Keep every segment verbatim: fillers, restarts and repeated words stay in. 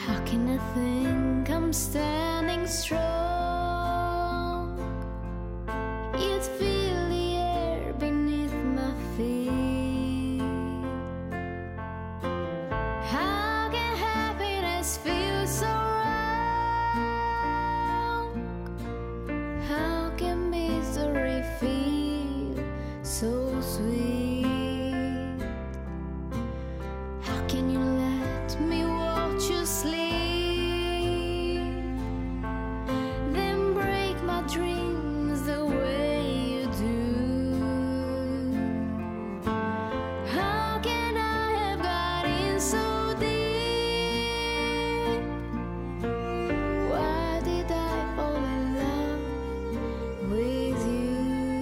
How can I think I'm standing strong, yet feel the air beneath my feet? How can happiness feel so wrong? How can misery feel so sweet? How can you let me watch you sleep, then break my dreams the way you do? How can I have got in so deep? Why did I fall in love with you?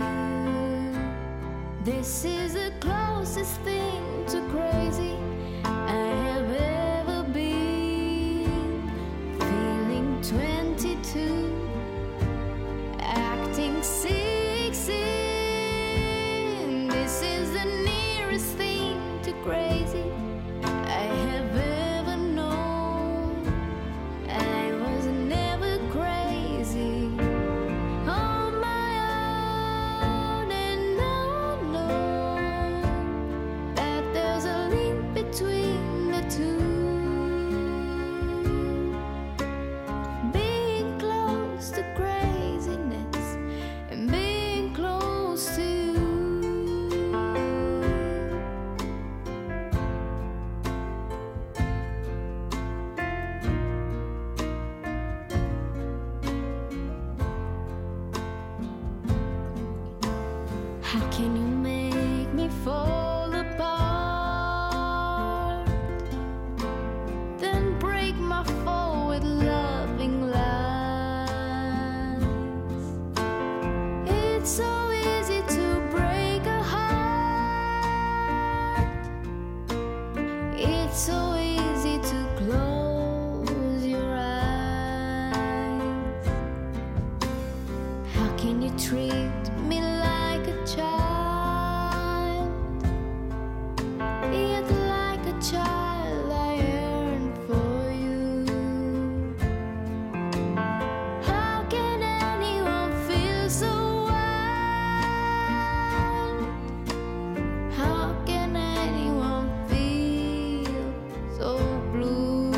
This is the closest thing to crazy I have ever been. Feeling twenty-two, acting sixteen. This is the nearest thing to crazy I have ever known. I was never crazy on my own, and now I know that there's a link between the two. Being close to craziness and being close to you. How can you make me fall apart, then break my fall with loving lies? It's so easy to break a heart. It's so easy to close your eyes. How can you treat me like a child, yet like a child I yearn for you? How can anyone feel so wild? How can anyone feel so blue?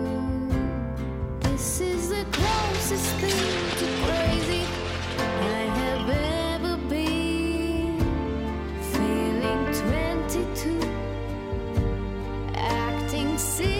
This is the closest thing to crazy I have ever been. Feeling twenty-two, acting sixteen.